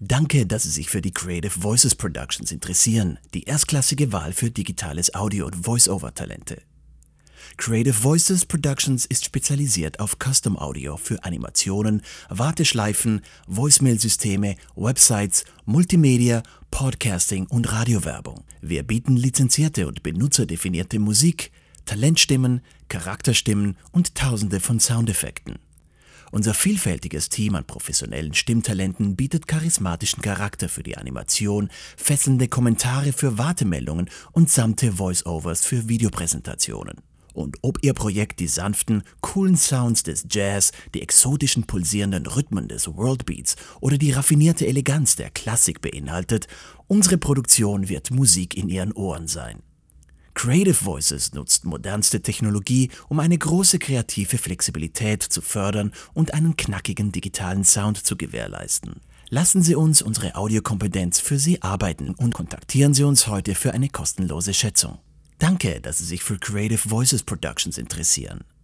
Danke, dass Sie sich für die Creative Voices Productions interessieren, die erstklassige Wahl für digitales Audio- und Voice-Over-Talente. Creative Voices Productions ist spezialisiert auf Custom Audio für Animationen, Warteschleifen, Voicemail-Systeme, Websites, Multimedia, Podcasting und Radiowerbung. Wir bieten lizenzierte und benutzerdefinierte Musik, Talentstimmen, Charakterstimmen und Tausende von Soundeffekten. Unser vielfältiges Team an professionellen Stimmtalenten bietet charismatischen Charakter für die Animation, fesselnde Kommentare für Wartemeldungen und samte Voice-Overs für Videopräsentationen. Und ob Ihr Projekt die sanften, coolen Sounds des Jazz, die exotischen pulsierenden Rhythmen des Worldbeats oder die raffinierte Eleganz der Klassik beinhaltet, unsere Produktion wird Musik in Ihren Ohren sein. Creative Voices nutzt modernste Technologie, um eine große kreative Flexibilität zu fördern und einen knackigen digitalen Sound zu gewährleisten. Lassen Sie uns unsere Audiokompetenz für Sie arbeiten und kontaktieren Sie uns heute für eine kostenlose Schätzung. Danke, dass Sie sich für Creative Voices Productions interessieren.